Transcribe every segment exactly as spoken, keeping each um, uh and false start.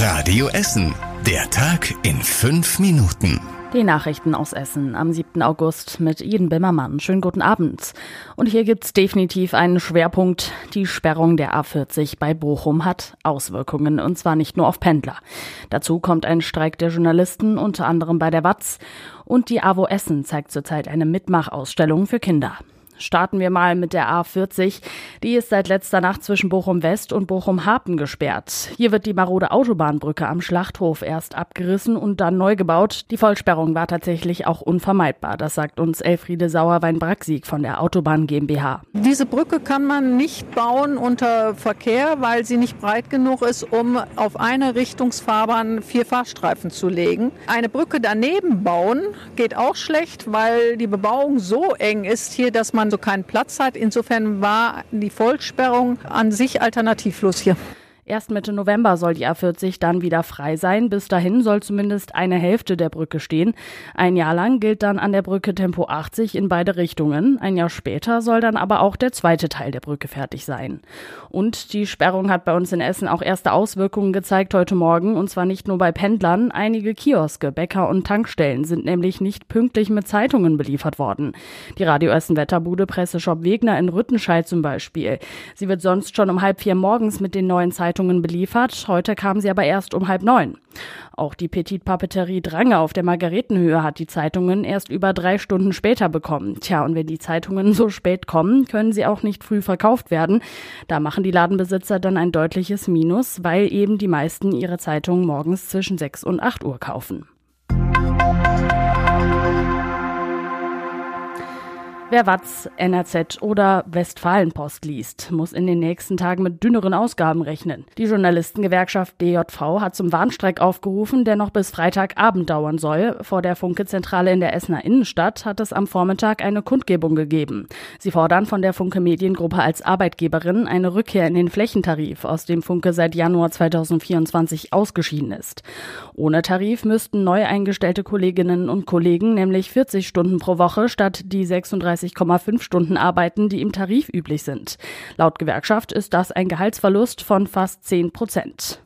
Radio Essen. Der Tag in fünf Minuten. Die Nachrichten aus Essen am siebten August mit Iden Bimmermann. Schönen guten Abend. Und hier gibt's definitiv einen Schwerpunkt. Die Sperrung der A vierzig bei Bochum hat Auswirkungen, und zwar nicht nur auf Pendler. Dazu kommt ein Streik der Journalisten, unter anderem bei der W A Z. Und die AWO Essen zeigt zurzeit eine Mitmachausstellung für Kinder. Starten wir mal mit der A vierzig. Die ist seit letzter Nacht zwischen Bochum West und Bochum Harpen gesperrt. Hier wird die marode Autobahnbrücke am Schlachthof erst abgerissen und dann neu gebaut. Die Vollsperrung war tatsächlich auch unvermeidbar. Das sagt uns Elfriede Sauerwein-Bracksieg von der Autobahn GmbH. Diese Brücke kann man nicht bauen unter Verkehr, weil sie nicht breit genug ist, um auf eine Richtungsfahrbahn vier Fahrstreifen zu legen. Eine Brücke daneben bauen geht auch schlecht, weil die Bebauung so eng ist hier, dass man so keinen Platz hat. Insofern war die Vollsperrung an sich alternativlos hier. Erst Mitte November soll die A vierzig dann wieder frei sein. Bis dahin soll zumindest eine Hälfte der Brücke stehen. Ein Jahr lang gilt dann an der Brücke Tempo achtzig in beide Richtungen. Ein Jahr später soll dann aber auch der zweite Teil der Brücke fertig sein. Und die Sperrung hat bei uns in Essen auch erste Auswirkungen gezeigt heute Morgen. Und zwar nicht nur bei Pendlern. Einige Kioske, Bäcker und Tankstellen sind nämlich nicht pünktlich mit Zeitungen beliefert worden. Die Radio Essen Wetterbude Presseshop Wegner in Rüttenscheid zum Beispiel. Sie wird sonst schon um halb vier morgens mit den neuen Zeitungen beliefert. Heute kam sie aber erst um halb neun. Auch die Petit Papeterie Drange auf der Margaretenhöhe hat die Zeitungen erst über drei Stunden später bekommen. Tja, und wenn die Zeitungen so spät kommen, können sie auch nicht früh verkauft werden. Da machen die Ladenbesitzer dann ein deutliches Minus, weil eben die meisten ihre Zeitungen morgens zwischen sechs und acht Uhr kaufen. Wer W A Z, N R Z oder Westfalenpost liest, muss in den nächsten Tagen mit dünneren Ausgaben rechnen. Die Journalistengewerkschaft B J V hat zum Warnstreik aufgerufen, der noch bis Freitagabend dauern soll. Vor der Funke-Zentrale in der Essener Innenstadt hat es am Vormittag eine Kundgebung gegeben. Sie fordern von der Funke Mediengruppe als Arbeitgeberin eine Rückkehr in den Flächentarif, aus dem Funke seit Januar zweitausendvierundzwanzig ausgeschieden ist. Ohne Tarif müssten neu eingestellte Kolleginnen und Kollegen nämlich vierzig Stunden pro Woche statt die sechsunddreißig Komma fünf Stunden arbeiten, die im Tarif üblich sind. Laut Gewerkschaft ist das ein Gehaltsverlust von fast zehn Prozent.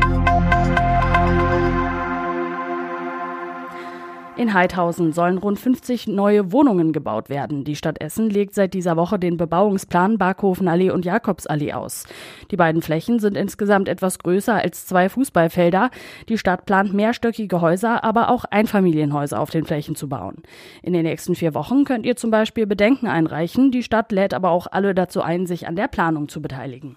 In Heidhausen sollen rund fünfzig neue Wohnungen gebaut werden. Die Stadt Essen legt seit dieser Woche den Bebauungsplan Barkhofenallee und Jakobsallee aus. Die beiden Flächen sind insgesamt etwas größer als zwei Fußballfelder. Die Stadt plant mehrstöckige Häuser, aber auch Einfamilienhäuser auf den Flächen zu bauen. In den nächsten vier Wochen könnt ihr zum Beispiel Bedenken einreichen. Die Stadt lädt aber auch alle dazu ein, sich an der Planung zu beteiligen.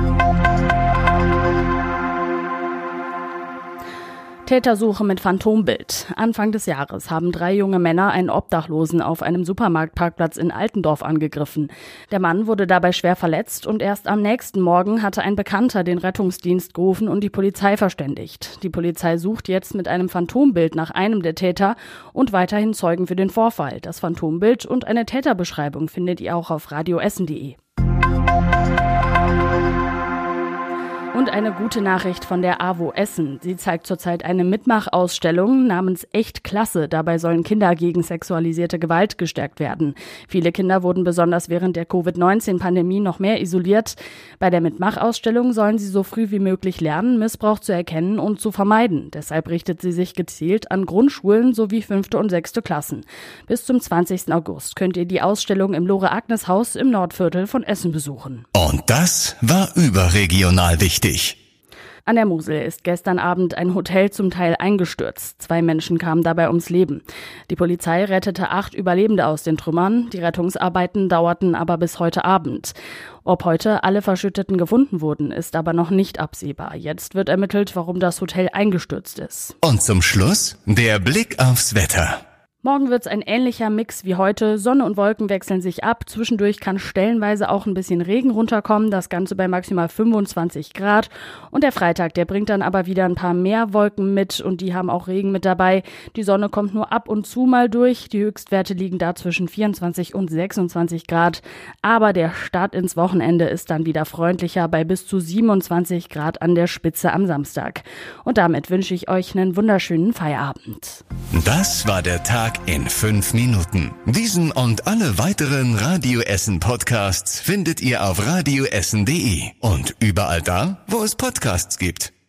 Tätersuche mit Phantombild. Anfang des Jahres haben drei junge Männer einen Obdachlosen auf einem Supermarktparkplatz in Altendorf angegriffen. Der Mann wurde dabei schwer verletzt und erst am nächsten Morgen hatte ein Bekannter den Rettungsdienst gerufen und die Polizei verständigt. Die Polizei sucht jetzt mit einem Phantombild nach einem der Täter und weiterhin Zeugen für den Vorfall. Das Phantombild und eine Täterbeschreibung findet ihr auch auf radioessen punkt de. Und eine gute Nachricht von der AWO Essen. Sie zeigt zurzeit eine Mitmachausstellung namens Echt Klasse. Dabei sollen Kinder gegen sexualisierte Gewalt gestärkt werden. Viele Kinder wurden besonders während der Covid neunzehn Pandemie noch mehr isoliert. Bei der Mitmachausstellung sollen sie so früh wie möglich lernen, Missbrauch zu erkennen und zu vermeiden. Deshalb richtet sie sich gezielt an Grundschulen sowie fünfte und sechste Klassen. Bis zum zwanzigsten August könnt ihr die Ausstellung im Lore-Agnes-Haus im Nordviertel von Essen besuchen. Und das war überregional wichtig. An der Mosel ist gestern Abend ein Hotel zum Teil eingestürzt. Zwei Menschen kamen dabei ums Leben. Die Polizei rettete acht Überlebende aus den Trümmern. Die Rettungsarbeiten dauerten aber bis heute Abend. Ob heute alle Verschütteten gefunden wurden, ist aber noch nicht absehbar. Jetzt wird ermittelt, warum das Hotel eingestürzt ist. Und zum Schluss der Blick aufs Wetter. Morgen wird's ein ähnlicher Mix wie heute. Sonne und Wolken wechseln sich ab. Zwischendurch kann stellenweise auch ein bisschen Regen runterkommen. Das Ganze bei maximal fünfundzwanzig Grad. Und der Freitag, der bringt dann aber wieder ein paar mehr Wolken mit und die haben auch Regen mit dabei. Die Sonne kommt nur ab und zu mal durch. Die Höchstwerte liegen da zwischen vierundzwanzig und sechsundzwanzig Grad. Aber der Start ins Wochenende ist dann wieder freundlicher bei bis zu siebenundzwanzig Grad an der Spitze am Samstag. Und damit wünsche ich euch einen wunderschönen Feierabend. Das war der Tag in fünf Minuten. Diesen und alle weiteren Radio Essen Podcasts findet ihr auf radioessen punkt de und überall da, wo es Podcasts gibt.